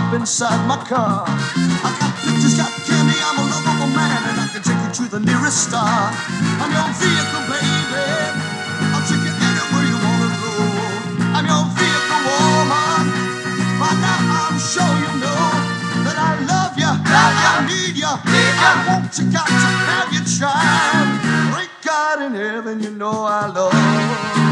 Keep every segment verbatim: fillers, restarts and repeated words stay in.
up inside my car. I got pictures, got candy, I'm a lovable man, and I can take you to the nearest star. I'm your vehicle, baby. I'll take you anywhere you wanna go. I'm your vehicle, woman. By now I'm sure you know that I love you, love you, I need you, need you. I want you, got to have your child. Great God in heaven, you know I love you.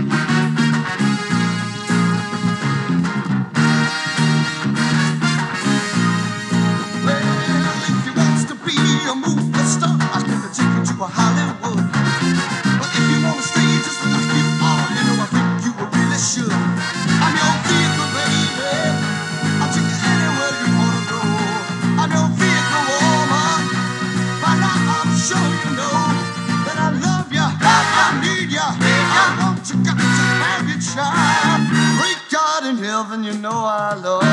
A movie star, I can take you to a Hollywood. But if you wanna stay just like you are, you know I think you really should. I'm your vehicle, baby. I'll take you anywhere you wanna go. I'm your vehicle, woman. By now I'm sure you know that I love you, love you, I need you, need you. I want you, got to have your child. Great God in heaven, you know I love you.